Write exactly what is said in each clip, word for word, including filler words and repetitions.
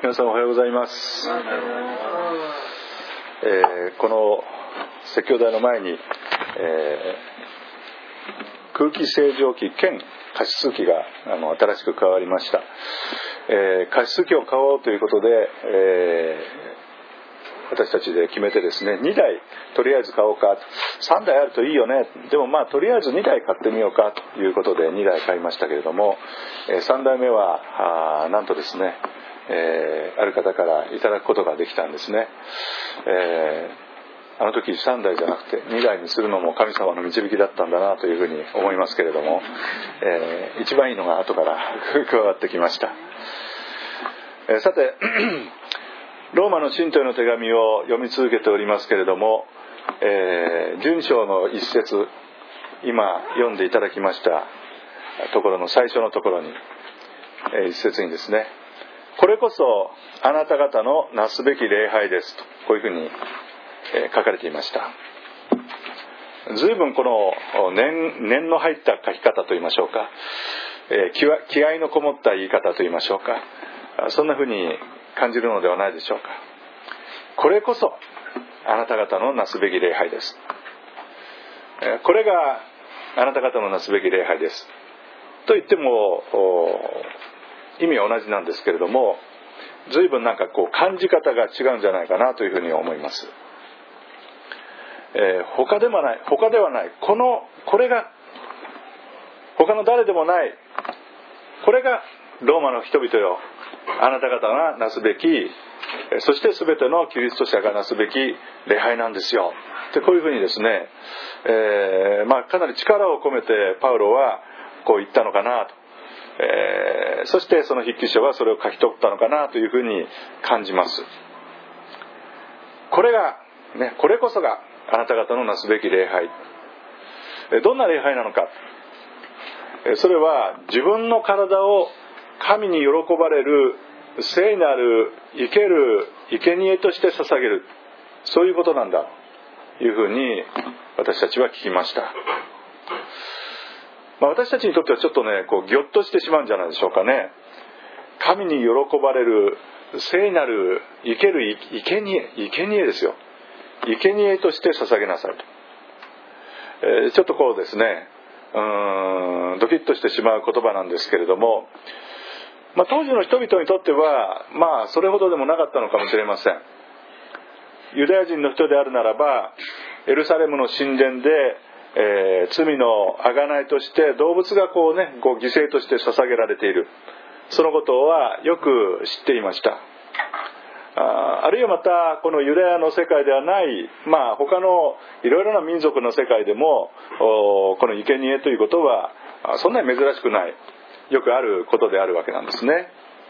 皆さんおはようございます。えー、この説教台の前に、えー、空気清浄機兼加湿器があの新しく加わりました。えー、加湿器を買おうということで、えー、私たちで決めてですね、にだいとりあえず買おうか、さんだいあるといいよね、でもまあとりあえずにだい買ってみようかということでにだい買いましたけれども、えー、さんだいめはあなんとですね、えー、ある方からいただくことができたんですね。えー、あの時さんだいじゃなくてにだいにするのも神様の導きだったんだなというふうに思いますけれども、えー、一番いいのが後から加わってきました。えー、さてローマの信徒への手紙を読み続けておりますけれども、えー、じゅうに章の一節、今読んでいただきましたところの最初のところに、えー、一節にですね、これこそあなた方のなすべき礼拝ですと、こういうふうに書かれていました。随分この 念, 念の入った書き方といいましょうか、気, 気合のこもった言い方といいましょうか、そんなふうに感じるのではないでしょうか。これこそあなた方のなすべき礼拝です。これがあなた方のなすべき礼拝ですと言っても意味は同じなんですけれども、随分なんかこう感じ方が違うんじゃないかなというふうに思います。えー、他でもない他ではないこのこれが他の誰でもない、これがローマの人々よ、あなた方がなすべき、そして全てのキリスト者がなすべき礼拝なんですよで、こういうふうにですね、えーまあ、かなり力を込めてパウロはこう言ったのかなと、えー、そしてその筆記書はそれを書き取ったのかなというふうに感じます。これが、ね、これこそがあなた方のなすべき礼拝。どんな礼拝なのか、それは自分の体を神に喜ばれる聖なる生ける生贄として捧げる、そういうことなんだというふうに私たちは聞きました。まあ、私たちにとってはちょっとね、こうギョッとしてしまうんじゃないでしょうかね。神に喜ばれる聖なる生ける生贄、生贄ですよ。生贄として捧げなさいと、えー、ちょっとこうですね、うーんドキッとしてしまう言葉なんですけれども、まあ、当時の人々にとってはまあそれほどでもなかったのかもしれません。ユダヤ人の人であるならば、エルサレムの神殿でえー、罪の贖いとして動物がこうね、こう犠牲として捧げられている、そのことはよく知っていました。 あ, あるいはまたこのユダヤの世界ではない、まあ、他のいろいろな民族の世界でもこの生贄ということはそんなに珍しくない、よくあることであるわけなんですね。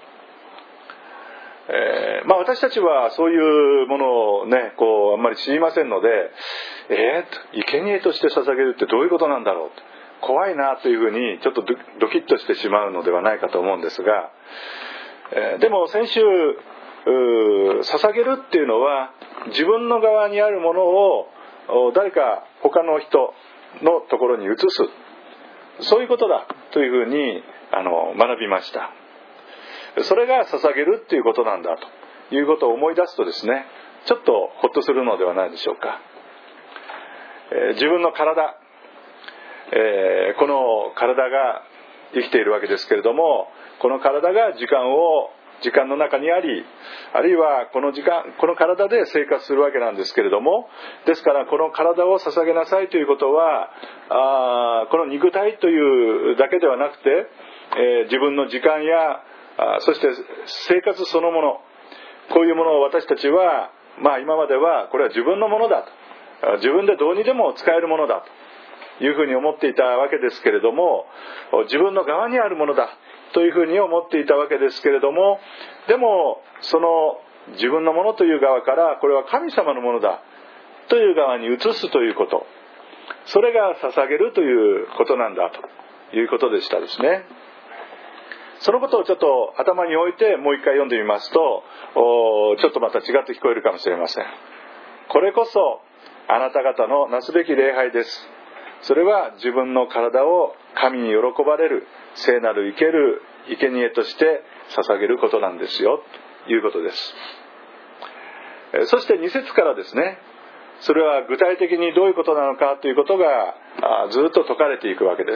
えーまあ、私たちはそういうものをね、こうあんまり知りませんので、えー、生贄として捧げるってどういうことなんだろう、怖いなというふうにちょっとドキッとしてしまうのではないかと思うんですが、えー、でも先週捧げるっていうのは自分の側にあるものを誰か他の人のところに移す、そういうことだというふうにあの学びました。それが捧げるっていうことなんだということを思い出すとですね、ちょっとホッとするのではないでしょうか。えー、自分の体、えー、この体が生きているわけですけれども、この体が時間を時間の中にあり、あるいはこの時間この体で生活するわけなんですけれども、ですからこの体を捧げなさいということは、あこの肉体というだけではなくて、えー、自分の時間やあそして生活そのもの、こういうものを私たちは、まあ、今まではこれは自分のものだと、自分でどうにでも使えるものだというふうに思っていたわけですけれども、自分の側にあるものだというふうに思っていたわけですけれども、でもその自分のものという側からこれは神様のものだという側に移すということ、それが捧げるということなんだということでしたですね。そのことをちょっと頭に置いてもう一回読んでみますと、ちょっとまた違って聞こえるかもしれません。これこそあなた方のなすべき礼拝です。それは自分の体を神に喜ばれる聖なる生ける生贄として捧げることなんですよいうことです。そしてに節からですね、それは具体的にどういうことなのかということがずっと説かれていくわけです。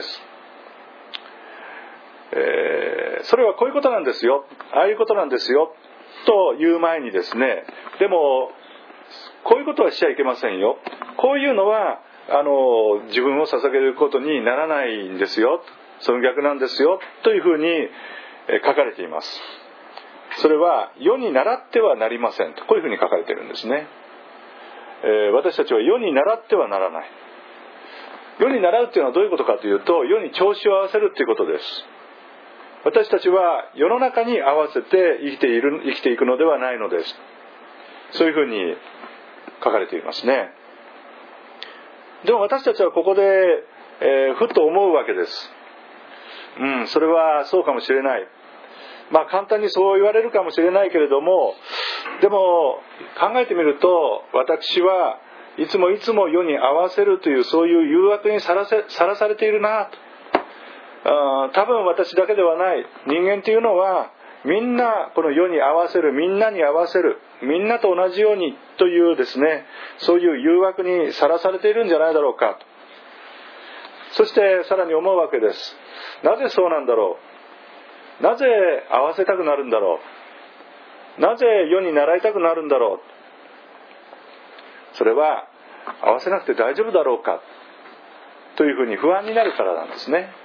えー、それはこういうことなんですよ、ああいうことなんですよという前にですね、でもこういうことはしちゃいけませんよ、こういうのはあの自分を捧げることにならないんですよ、その逆なんですよというふうに書かれています。それは世に倣ってはなりませんと、こういうふうに書かれているんですね。えー、私たちは世に倣ってはならない。世に倣うというのはどういうことかというと、世に調子を合わせるということです。私たちは世の中に合わせて生きている、生きていくのではないのです。そういうふうに書かれていますね。でも私たちはここで、えー、ふっと思うわけです。うん、それはそうかもしれない。まあ簡単にそう言われるかもしれないけれども、でも考えてみると、私はいつもいつも世に合わせるというそういう誘惑にさらせ、さらされているなと。あ、多分私だけではない。人間というのはみんなこの世に合わせる、みんなに合わせる、みんなと同じようにというですね、そういう誘惑にさらされているんじゃないだろうかと。そしてさらに思うわけです。なぜそうなんだろう、なぜ合わせたくなるんだろう、なぜ世に習いたくなるんだろう。それは合わせなくて大丈夫だろうかというふうに不安になるからなんですね。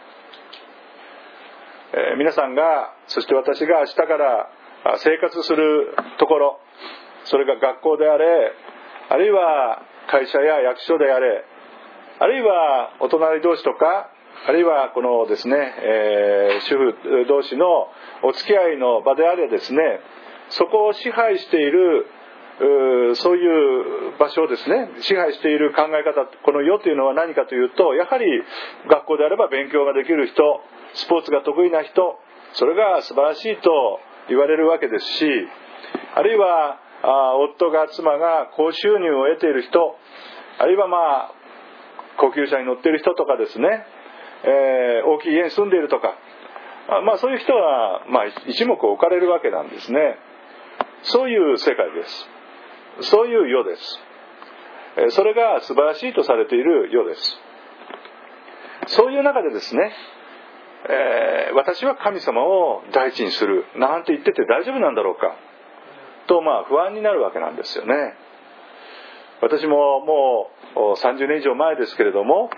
えー、皆さんが、そして私が明日から生活するところ、それが学校であれ、あるいは会社や役所であれ、あるいはお隣同士とか、あるいはこのですね、えー、主婦同士のお付き合いの場であれですね、そこを支配しているそういう場所をですね、支配している考え方、この世というのは何かというと、やはり学校であれば勉強ができる人、スポーツが得意な人、それが素晴らしいと言われるわけですし、あるいはあ夫が妻が高収入を得ている人、あるいはまあ高級車に乗っている人とかですね、えー、大きい家に住んでいるとか、まあそういう人はまあ一目置かれるわけなんですね。そういう世界です。そういう世です。それが素晴らしいとされている世です。そういう中でですね、えー、私は神様を第一にするなんて言ってて大丈夫なんだろうかと、まあ不安になるわけなんですよね。私ももうさんじゅうねん以上前ですけれども、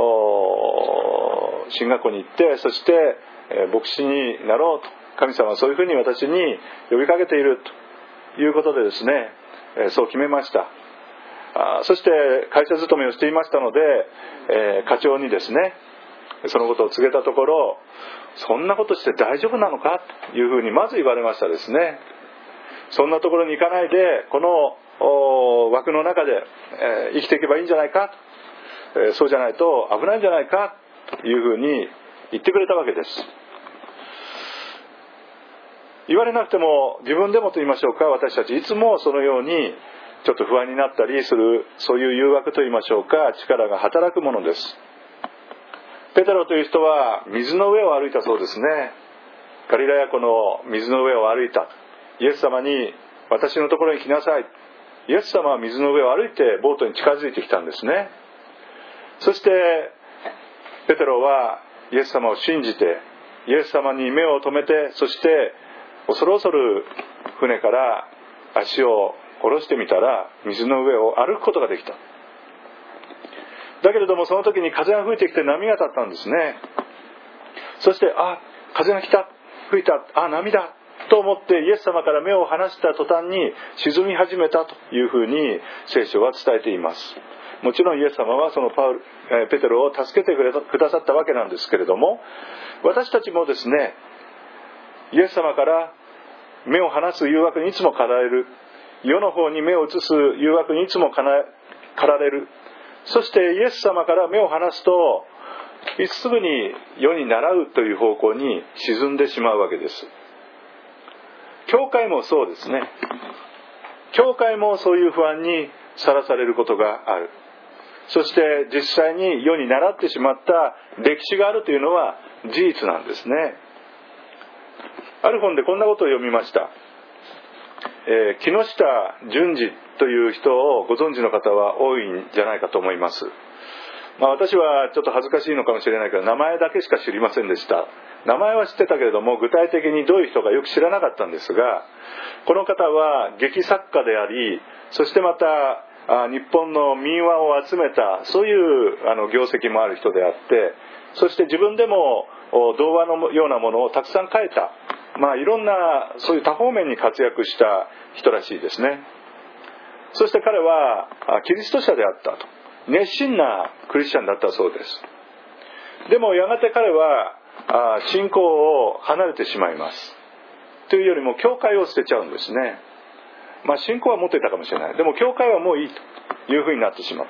進学校に行って、そして牧師になろうと、神様はそういうふうに私に呼びかけているということでですね、そう決めました。そして会社勤めをしていましたので、課長にですねそのことを告げたところ、そんなことして大丈夫なのかというふうにまず言われましたですね。そんなところに行かないでこの枠の中で生きていけばいいんじゃないか、そうじゃないと危ないんじゃないかというふうに言ってくれたわけです。言われなくても自分でもと言いましょうか、私たちいつもそのようにちょっと不安になったりする、そういう誘惑と言いましょうか、力が働くものです。ペテロという人は水の上を歩いたそうですね。ガリラヤ湖の水の上を歩いた。イエス様に私のところに来なさい。イエス様は水の上を歩いてボートに近づいてきたんですね。そしてペテロはイエス様を信じて、イエス様に目を留めて、そして恐る恐る船から足を下ろしてみたら水の上を歩くことができた。だけれどもその時に風が吹いてきて波が立ったんですね。そしてあ、風が来た、吹いた、あ、波だと思ってイエス様から目を離した途端に沈み始めたというふうに聖書は伝えています。もちろんイエス様はそのパウル、えー、ペテロを助けてくれた、くださったわけなんですけれども、私たちもですね、イエス様から目を離す誘惑にいつも駆られる、世の方に目を移す誘惑にいつも駆られる。そしてイエス様から目を離すとすぐに世に倣うという方向に沈んでしまうわけです。教会もそうですね。教会もそういう不安にさらされることがある。そして実際に世に倣ってしまった歴史があるというのは事実なんですね。ある本でこんなことを読みました。 えー、木下淳二という人をご存知の方は多いんじゃないかと思います。まあ、私はちょっと恥ずかしいのかもしれないけど、名前だけしか知りませんでした。名前は知ってたけれども、具体的にどういう人かよく知らなかったんですが、この方は劇作家であり、そしてまたあ日本の民話を集めたそういうあの業績もある人であって、そして自分でも童話のようなものをたくさん書いた、まあ、いろんなそういう多方面に活躍した人らしいですね。そして彼はキリスト者であったと、熱心なクリスチャンだったそうです。でもやがて彼は信仰を離れてしまいます。というよりも教会を捨てちゃうんですね。まあ信仰は持っていたかもしれない。でも教会はもういいというふうになってしまった。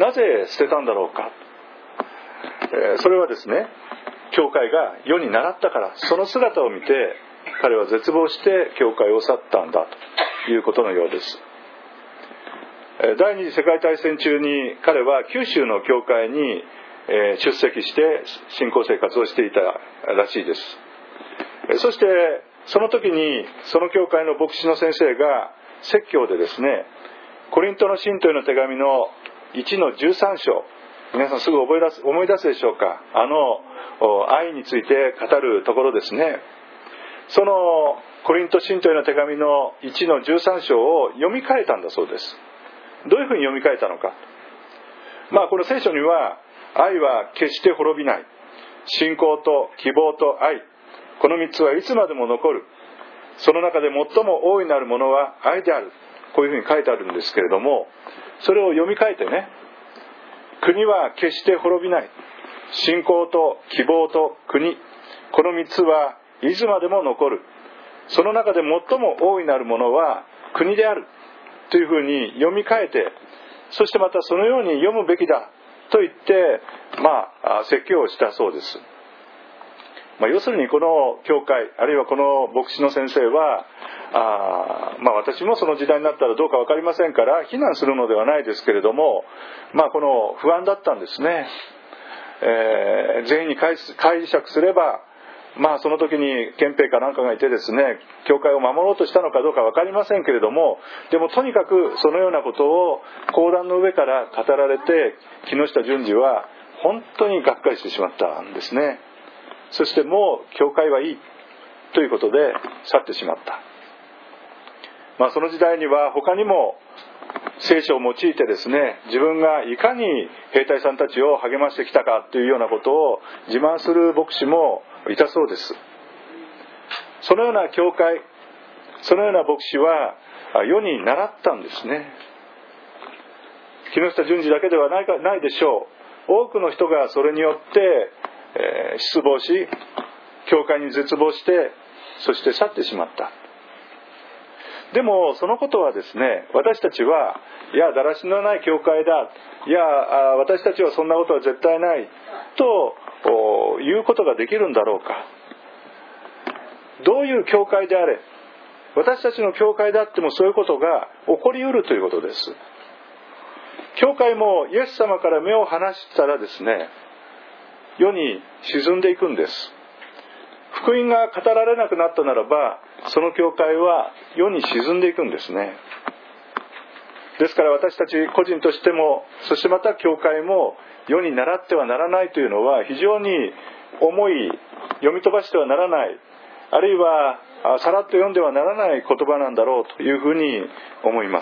なぜ捨てたんだろうか。えー、それはですね、教会が世に倣ったから、その姿を見て彼は絶望して教会を去ったんだということのようです。第二次世界大戦中に彼は九州の教会に出席して信仰生活をしていたらしいです。そしてその時にその教会の牧師の先生が説教でですね、コリントの信徒への手紙のいちのじゅうさん章、皆さんすぐ思い出す、思い出すでしょうか。あの愛について語るところですね。そのコリント信徒への手紙のいちのじゅうさん章を読み替えたんだそうです。どういうふうに読み替えたのか。まあこの聖書には、愛は決して滅びない、信仰と希望と愛、このみっつはいつまでも残る、その中で最も大いなるものは愛である、こういうふうに書いてあるんですけれども、それを読み替えてね、国は決して滅びない、信仰と希望と国、このみっつはいつまでも残る、その中で最も大いなるものは国であるというふうに読み替えて、そしてまたそのように読むべきだと言って、まあ説教をしたそうです。まあ、要するにこの教会、あるいはこの牧師の先生は、あまあ私もその時代になったらどうか分かりませんから非難するのではないですけれども、まあこの不安だったんですね。えー、全員に解釈すれば、まあその時に憲兵かなんかがいてですね、教会を守ろうとしたのかどうか分かりませんけれども、でもとにかくそのようなことを講談の上から語られて、木下淳二は本当にがっかりしてしまったんですね。そしてもう教会はいいということで去ってしまった。まあその時代には他にも聖書を用いてですね、自分がいかに兵隊さんたちを励ましてきたかというようなことを自慢する牧師もいたそうです。そのような教会、そのような牧師は世に倣ったんですね。木下淳二だけではないか、ないでしょう。多くの人がそれによって、えー、失望し、教会に絶望して、そして去ってしまった。でもそのことはですね、私たちは、いやだらしのない教会だ、いや私たちはそんなことは絶対ないということができるんだろうか。どういう教会であれ、私たちの教会であってもそういうことが起こりうるということです。教会もイエス様から目を離したらですね、世に沈んでいくんです。福音が語られなくなったならば、その教会は世に沈んでいくんですね。ですから私たち個人としても、そしてまた教会も世に倣ってはならないというのは非常に重い、読み飛ばしてはならない、あるいはさらっと読んではならない言葉なんだろうというふうに思います。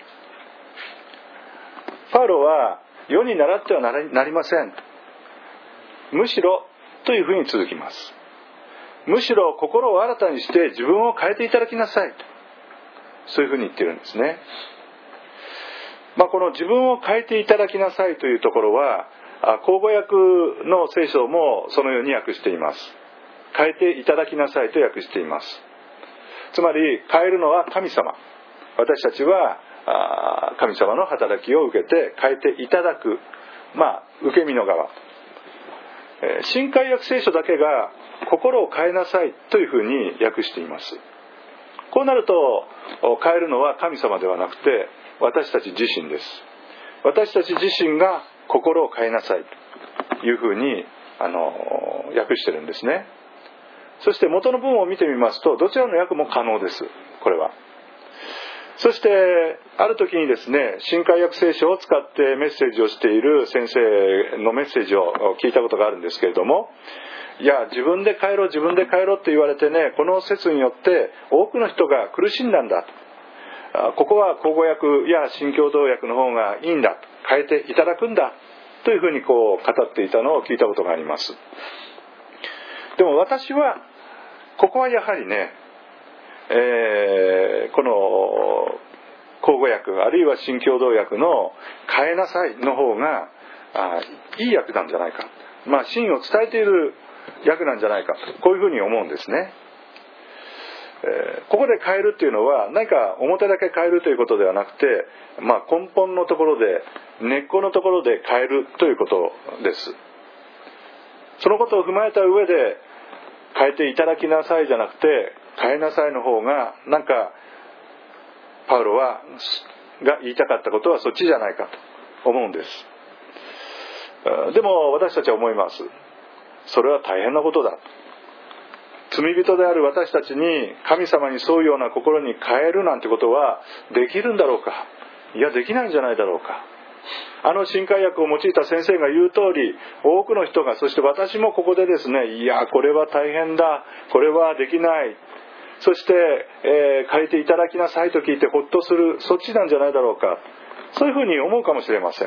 パウロは世に倣ってはなりません。むしろというふうに続きます。むしろ心を新たにして自分を変えていただきなさいと、そういうふうに言ってるんですね。まあ、この自分を変えていただきなさいというところは、口語訳の聖書もそのように訳しています。変えていただきなさいと訳しています。つまり変えるのは神様、私たちは神様の働きを受けて変えていただく、まあ受け身の側。新海訳聖書だけが心を変えなさいというふうに訳しています。こうなると変えるのは神様ではなくて私たち自身です。私たち自身が心を変えなさいというふうにあの訳してるんですね。 そして元の文を見てみますと、どちらの訳も可能です。これは。そしてある時にですね、新海訳聖書を使ってメッセージをしている先生のメッセージを聞いたことがあるんですけれども、いや自分で帰ろう自分で帰ろうって言われてね、この説によって多くの人が苦しんだんだ、ここは口語訳や新共同訳の方がいいんだ、変えていただくんだというふうにこう語っていたのを聞いたことがあります。でも私はここはやはりね、えー、この口語訳あるいは新共同訳の変えなさいの方があいい訳なんじゃないか、まあ真を伝えている訳なんじゃないか、こういうふうに思うんですね。えー、ここで変えるっていうのは何か表だけ変えるということではなくて、まあ、根本のところで根っこのところで変えるということです。そのことを踏まえた上で変えていただきなさいじゃなくて変えなさいの方がなんかパウロはが言いたかったことはそっちじゃないかと思うんです。でも私たちは思います。それは大変なことだ。罪人である私たちに神様に沿うような心に変えるなんてことはできるんだろうか。いやできないんじゃないだろうか。あの新海訳を用いた先生が言う通り、多くの人が、そして私もここでですね、いやこれは大変だ、これはできない、そして、えー、変えていただきなさいと聞いてほっとする、そっちなんじゃないだろうか、そういうふうに思うかもしれません。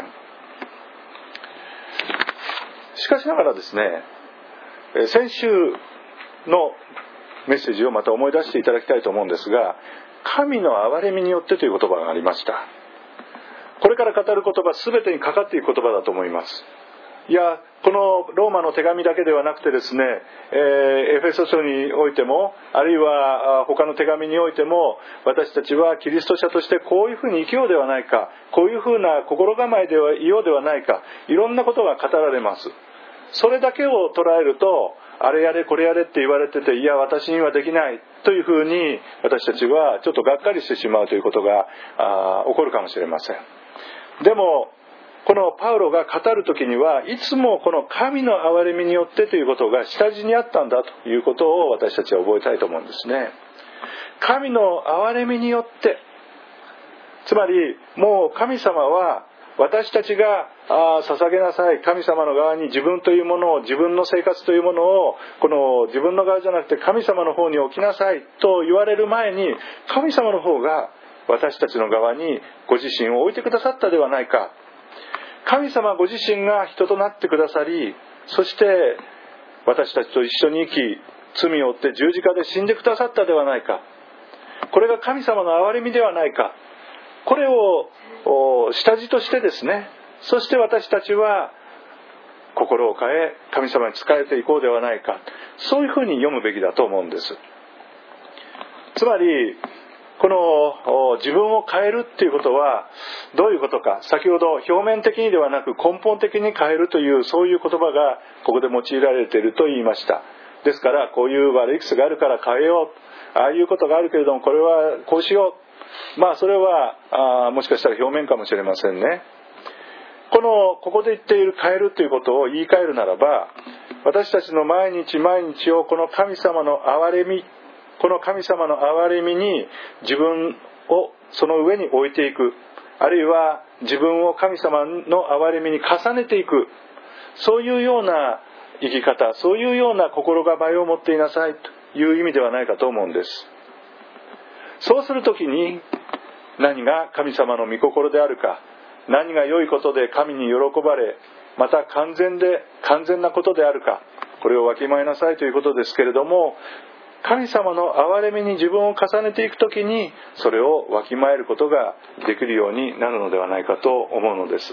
しかしながらですね、先週のメッセージをまた思い出していただきたいと思うんですが、神の憐れみによってという言葉がありました。これから語る言葉全てにかかっていく言葉だと思います。いやこのローマの手紙だけではなくてですね、えー、エフェソ書においてもあるいは他の手紙においても、私たちはキリスト者としてこういうふうに生きようではないか、こういうふうな心構えではいようではないか、いろんなことが語られます。それだけを捉えると、あれやれこれやれって言われてて、いや私にはできないというふうに私たちはちょっとがっかりしてしまうということがあ起こるかもしれません。でもこのパウロが語るときにはいつもこの神の憐れみによってということが下地にあったんだということを私たちは覚えたいと思うんですね。神の憐れみによって、つまりもう神様は私たちがあ捧げなさい、神様の側に自分というものを、自分の生活というものをこの自分の側じゃなくて神様の方に置きなさいと言われる前に、神様の方が私たちの側にご自身を置いてくださったではないか。神様ご自身が人となってくださり、そして私たちと一緒に生き、罪を負って十字架で死んでくださったではないか。これが神様の憐れみではないか。これを下地としてですね、そして私たちは心を変え神様に仕えていこうではないか、そういうふうに読むべきだと思うんです。つまりこの自分を変えるっていうことはどういうことか、先ほど表面的にではなく根本的に変えるという、そういう言葉がここで用いられていると言いました。ですからこういう悪い癖があるから変えよう、ああいうことがあるけれどもこれはこうしよう、まあそれはあもしかしたら表面かもしれませんね。このここで言っている変えるということを言い換えるならば、私たちの毎日毎日をこの神様の憐れみ、この神様の憐れみに自分をその上に置いていく、あるいは自分を神様の憐れみに重ねていく、そういうような生き方、そういうような心構えを持っていなさいという意味ではないかと思うんです。そうするときに何が神様の御心であるか、何が良いことで神に喜ばれ、また完全で完全なことであるか、これをわきまえなさいということですけれども、神様の憐れみに自分を重ねていくときにそれをわきまえることができるようになるのではないかと思うのです。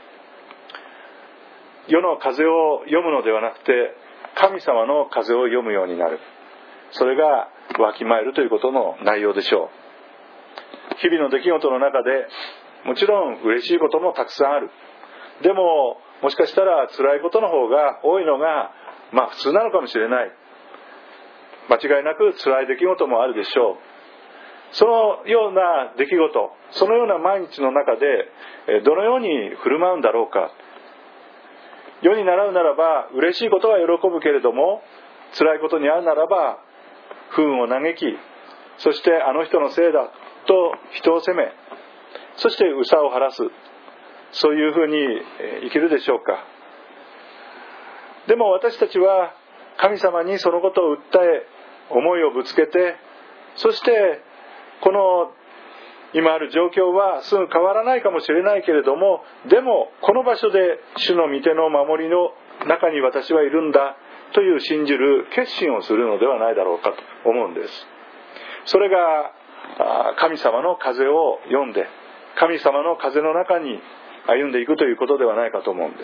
世の風を読むのではなくて神様の風を読むようになる、それがわきまえるということの内容でしょう。日々の出来事の中でもちろん嬉しいこともたくさんある。でももしかしたら辛いことの方が多いのがまあ普通なのかもしれない。間違いなく辛い出来事もあるでしょう。そのような出来事、そのような毎日の中でどのように振る舞うんだろうか。世に習うならば嬉しいことは喜ぶけれども、 辛いことに遭うならば不運を嘆き、そしてあの人のせいだと人を責め、そして憂さを晴らす、そういうふうに生きるでしょうか。でも私たちは神様にそのことを訴え、思いをぶつけて、そしてこの今ある状況はすぐ変わらないかもしれないけれども、でもこの場所で主の御手の守りの中に私はいるんだという信じる決心をするのではないだろうかと思うんです。それが神様の風を読んで、神様の風の中に歩んでいくということではないかと思うんです。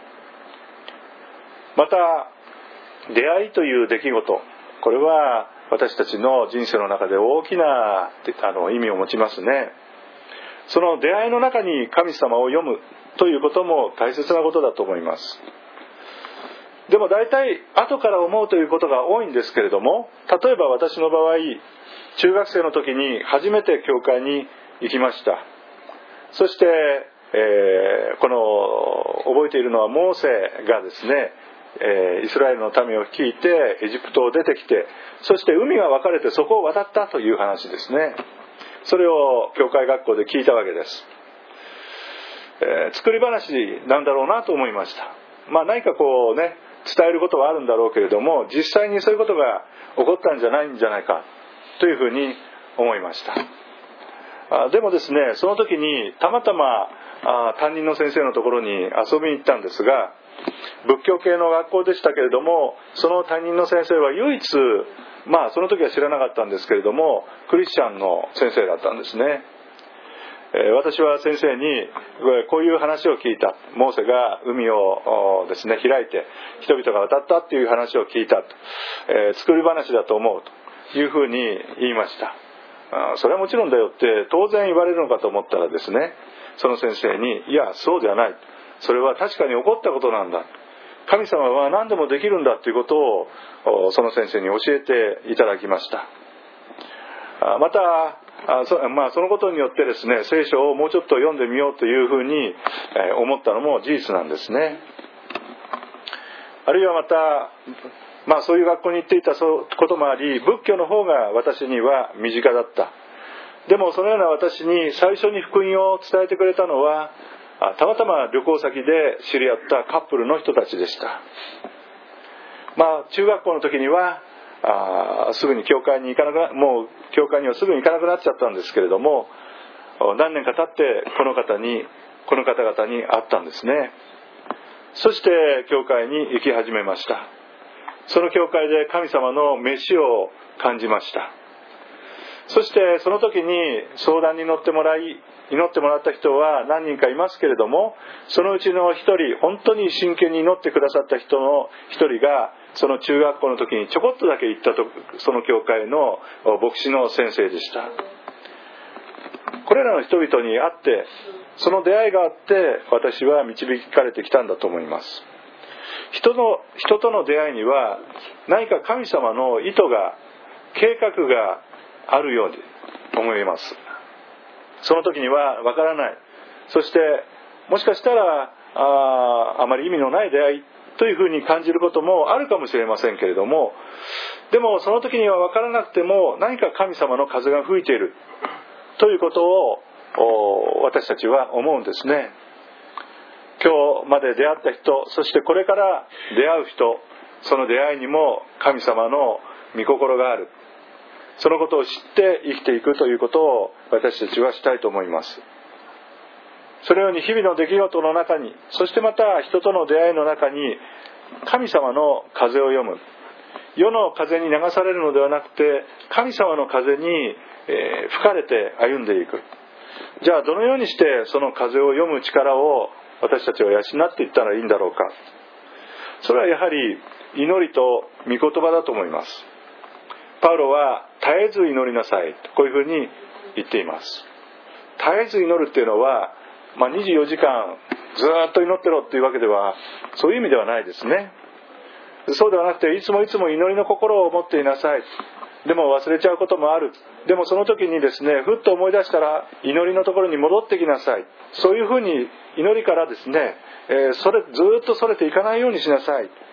また出会いという出来事、これは私たちの人生の中で大きなあの意味を持ちますね。その出会いの中に神様を読むということも大切なことだと思います。でも大体後から思うということが多いんですけれども、例えば私の場合、中学生の時に初めて教会に行きました。そして、えー、この覚えているのはモーセがですね、えー、イスラエルの民を率いてエジプトを出てきて、そして海が分かれてそこを渡ったという話ですね。それを教会学校で聞いたわけです。えー、作り話なんだろうなと思いました。まあ何かこうね、伝えることはあるんだろうけれども、実際にそういうことが起こったんじゃないんじゃないかというふうに思いました。あでもですね、その時にたまたまあ担任の先生のところに遊びに行ったんですが、仏教系の学校でしたけれども、その担任の先生は唯一、まあその時は知らなかったんですけれども、クリスチャンの先生だったんですね。私は先生にこういう話を聞いた。モーセが海をですね開いて人々が渡ったっていう話を聞いたと、えー、作り話だと思うというふうに言いました。あそれはもちろんだよって当然言われるのかと思ったらですね、その先生にいやそうではない、それは確かに起こったことなんだ、神様は何でもできるんだということをその先生に教えていただきました。またあ そ, まあ、そのことによってですね、聖書をもうちょっと読んでみようというふうに、えー、思ったのも事実なんですね。あるいはまた、まあ、そういう学校に行っていたこともあり、仏教の方が私には身近だった。でもそのような私に最初に福音を伝えてくれたのは、たまたま旅行先で知り合ったカップルの人たちでした。まあ、中学校の時にはあすぐに教会に行かなくなもう教会にはすぐに行かなくなっちゃったんですけれども、何年か経ってこの方にこの方々に会ったんですね。そして教会に行き始めました。その教会で神様の召しを感じました。そしてその時に相談に乗ってもらい祈ってもらった人は何人かいますけれども、そのうちの一人、本当に真剣に祈ってくださった人の一人が、その中学校の時にちょこっとだけ行ったとその教会の牧師の先生でした。これらの人々に会って、その出会いがあって私は導かれてきたんだと思います。人の人との出会いには何か神様の意図が、計画があるように思います。その時にはわからない。そしてもしかしたら あ, あまり意味のない出会いというふうに感じることもあるかもしれませんけれども、でもその時にはわからなくても何か神様の風が吹いているということを私たちは思うんですね。今日まで出会った人、そしてこれから出会う人、その出会いにも神様の御心がある。そのことを知って生きていくということを私たちはしたいと思います。そのように日々の出来事の中に、そしてまた人との出会いの中に神様の風を読む。世の風に流されるのではなくて、神様の風に、えー、吹かれて歩んでいく。じゃあどのようにしてその風を読む力を私たちは養っていったらいいんだろうか。それはやはり祈りと御言葉だと思います。パウロは絶えず祈りなさい、こういうふうに言っています。絶えず祈るっていうのは、まあ、にじゅうよじかんずっと祈ってろっていうわけでは、そういう意味ではないですね。そうではなくて、いつもいつも祈りの心を持っていなさい。でも忘れちゃうこともある。でもその時にですね、ふっと思い出したら祈りのところに戻ってきなさい。そういうふうに祈りからですね、えー、それずっとそれていかないようにしなさい。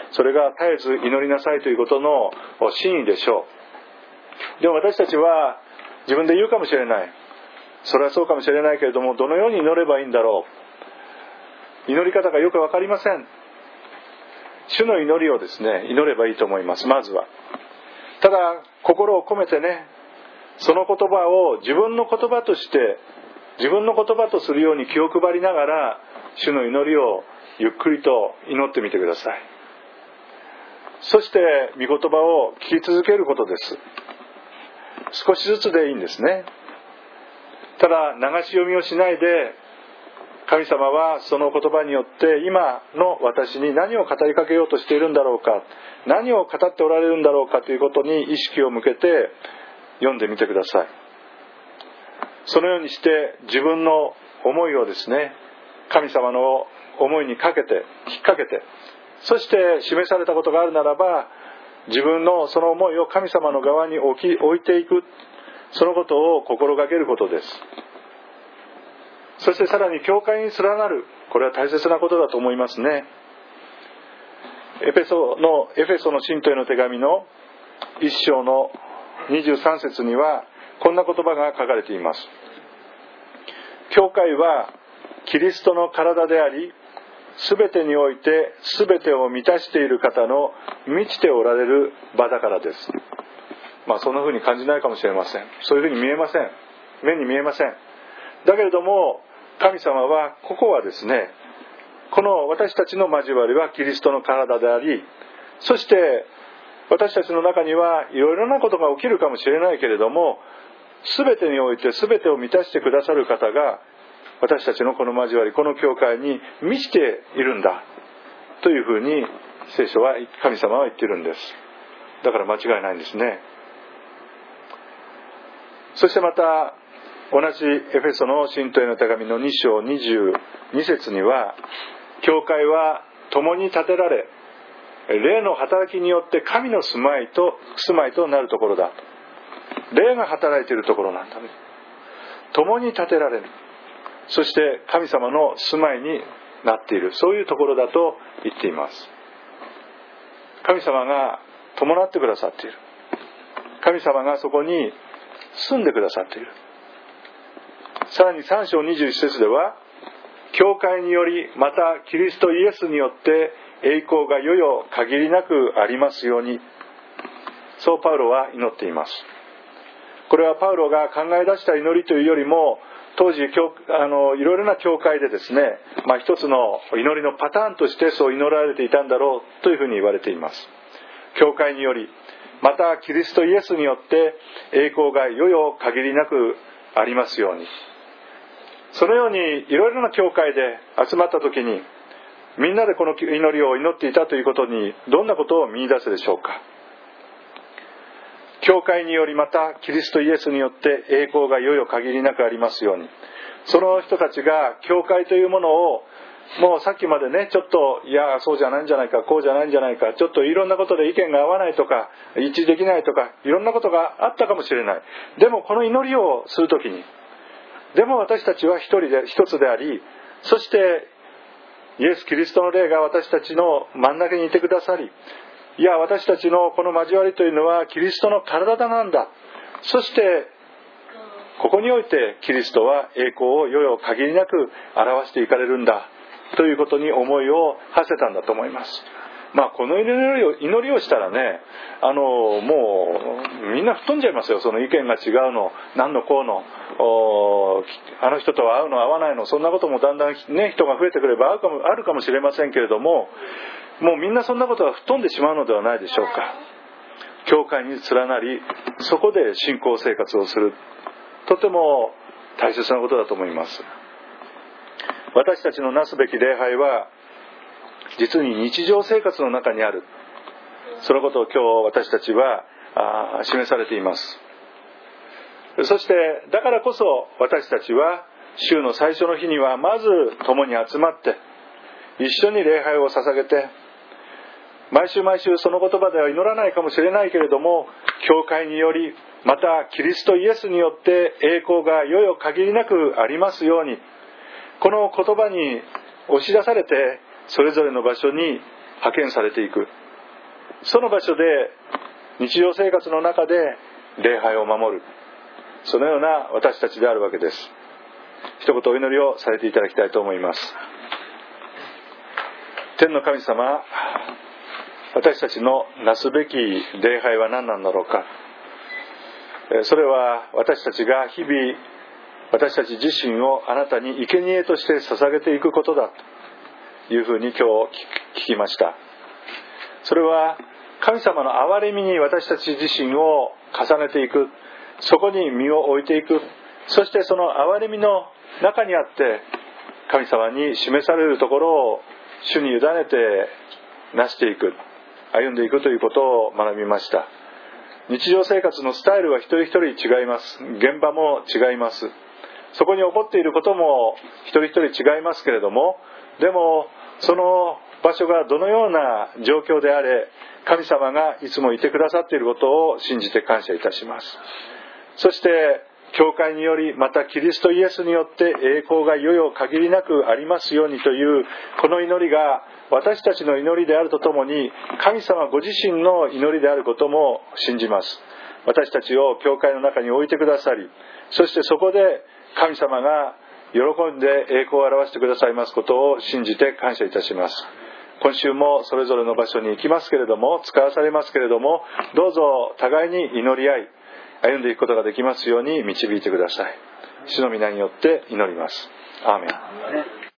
それが絶えず祈りなさいということの真意でしょう。でも私たちは自分で言うかもしれない、それはそうかもしれないけれども、どのように祈ればいいんだろう、祈り方がよく分かりません。主の祈りをですね、祈ればいいと思います。まずはただ心を込めてね、その言葉を自分の言葉として自分の言葉とするように気を配りながら、主の祈りをゆっくりと祈ってみてください。そして御言葉を聞き続けることです。少しずつでいいんですね。ただ流し読みをしないで、神様はその言葉によって今の私に何を語りかけようとしているんだろうか、何を語っておられるんだろうかということに意識を向けて読んでみてください。そのようにして自分の思いをですね、神様の思いにかけて、引っ掛けて、そして示されたことがあるならば、自分のその思いを神様の側に置き、置いていく、そのことを心がけることです。そしてさらに教会に連なる、これは大切なことだと思いますね。エペソのエフェソの信徒への手紙の一章のにじゅうさん節にはこんな言葉が書かれています。教会はキリストの体であり、すべてにおいてすべてを満たしている方の満ちておられる場だからです。まあそんな風に感じないかもしれません。そういう風に見えません。目に見えません。だけれども神様はここはですね、この私たちの交わりはキリストの体であり、そして私たちの中にはいろいろなことが起きるかもしれないけれども、全てにおいて全てを満たしてくださる方が私たちのこの交わり、この教会に満ちているんだというふうに聖書は、神様は言っているんです。だから間違いないんですね。そしてまた同じエフェソの信徒への手紙のに章にじゅうに節には、教会は共に建てられ、霊の働きによって神の住まいと住まいとなるところだ。霊が働いているところなんだね。共に建てられる。そして神様の住まいになっている、そういうところだと言っています。神様が伴ってくださっている。神様がそこに住んでくださっている。さらにさん章にじゅういち節では、教会によりまたキリストイエスによって栄光が世々限りなくありますように、そうパウロは祈っています。これはパウロが考え出した祈りというよりも、当時あのいろいろな教会でですね、まあ、一つの祈りのパターンとしてそう祈られていたんだろうというふうに言われています。教会によりまたキリストイエスによって栄光が世々限りなくありますように。そのようにいろいろな教会で集まった時に、みんなでこの祈りを祈っていたということにどんなことを見出すでしょうか。教会によりまたキリストイエスによって栄光が世々限りなくありますように。その人たちが教会というものを、もうさっきまでね、ちょっといやそうじゃないんじゃないか、こうじゃないんじゃないか、ちょっといろんなことで意見が合わないとか一致できないとか、いろんなことがあったかもしれない。でもこの祈りをするときに、でも私たちは一人で一つであり、そしてイエス・キリストの霊が私たちの真ん中にいてくださり、いや私たちのこの交わりというのはキリストの体なんだ、そしてここにおいてキリストは栄光を世々限りなく表していかれるんだということに思いを馳せたんだと思います。まあこの祈りを祈りをしたらね、あのもうみんな吹っ飛んじゃいますよ。その意見が違うの、何のこうの、あの人とは合うの合わないの、そんなこともだんだんね人が増えてくればあるかも、あるかもしれませんけれども、もうみんなそんなことは吹っ飛んでしまうのではないでしょうか。教会に連なり、そこで信仰生活をする、とても大切なことだと思います。私たちのなすべき礼拝は実に日常生活の中にある、そのことを今日私たちは示されています。そしてだからこそ私たちは週の最初の日にはまず共に集まって一緒に礼拝を捧げて、毎週毎週その言葉では祈らないかもしれないけれども、教会によりまたキリストイエスによって栄光が世々限りなくありますように、この言葉に押し出されてそれぞれの場所に派遣されていく。 その場所で日常生活の中で礼拝を守る、そのような私たちであるわけです。一言お祈りをされていただきたいと思います。天の神様、私たちのなすべき礼拝は何なんだろうか。それは私たちが日々私たち自身をあなたに生贄として捧げていくことだというふうに今日聞きました。それは神様の憐れみに私たち自身を重ねていく、そこに身を置いていく、そしてその憐れみの中にあって神様に示されるところを主に委ねてなしていく、歩んでいくということを学びました。日常生活のスタイルは一人一人違います。現場も違います。そこに起こっていることも一人一人違いますけれども、でもその場所がどのような状況であれ、神様がいつもいてくださっていることを信じて感謝いたします。そして教会により、またキリストイエスによって栄光がいよよ限りなくありますようにというこの祈りが私たちの祈りであるとともに、神様ご自身の祈りであることも信じます。私たちを教会の中に置いてくださり、そしてそこで神様が喜んで栄光を表してくださいますことを信じて感謝いたします。今週もそれぞれの場所に行きますけれども、使わされますけれども、どうぞ互いに祈り合い歩んでいくことができますように導いてください。主の皆によって祈ります。アーメン。